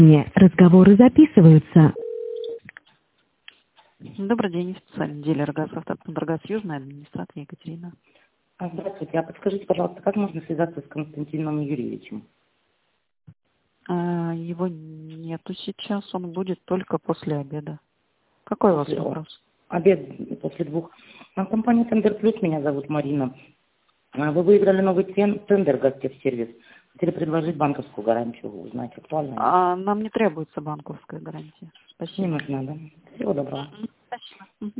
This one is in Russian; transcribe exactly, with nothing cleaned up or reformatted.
Не, разговоры записываются. Добрый день, специальный дилер ГАЗ «Автоцентр ГАЗ Южный», администратор Екатерина. А, Здравствуйте, а подскажите, пожалуйста, как можно связаться с Константином Юрьевичем? А, Его нету сейчас, он будет только после обеда. Какой у вас После- вопрос? Обед после двух. А, Компания Тендер Плюс, меня зовут Марина. А, Вы выиграли новый тен- тендер «Газтехсервис». Хотели предложить банковскую гарантию, узнать, актуально ли? А, нам не требуется банковская гарантия. Не Спасибо. нужна, да? Всего доброго. Спасибо.